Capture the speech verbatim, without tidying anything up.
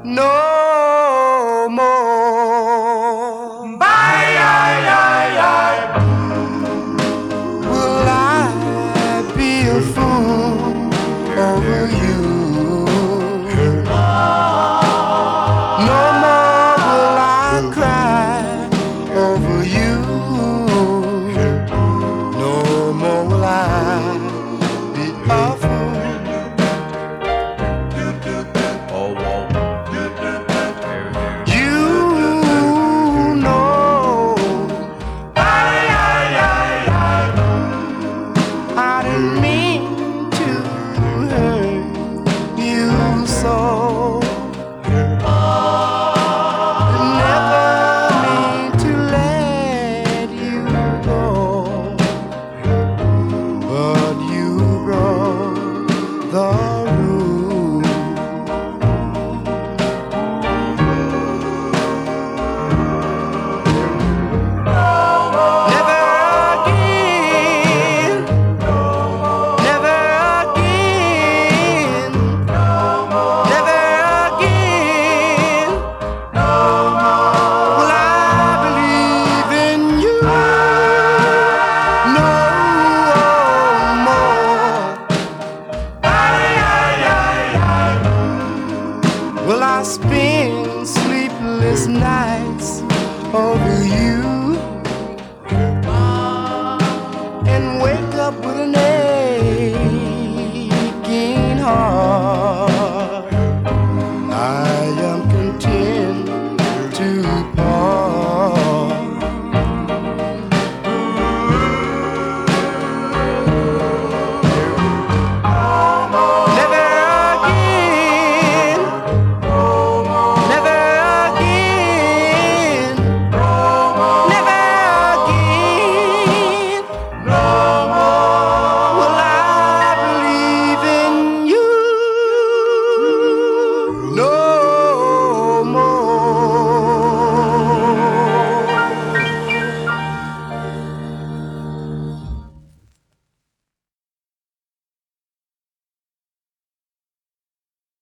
no more. Bye, I, I, I. Will I be a fool over you? No more will I cry over you. No more will I be a fool. Oh, whoa. You know I, I, I, I didn't mean to hurt you so. Never mean to let you go, but you broke the rule. Never again, never again, never again will I believe in you. No more will I spend sleepless nights over you and wake up with an aching heart.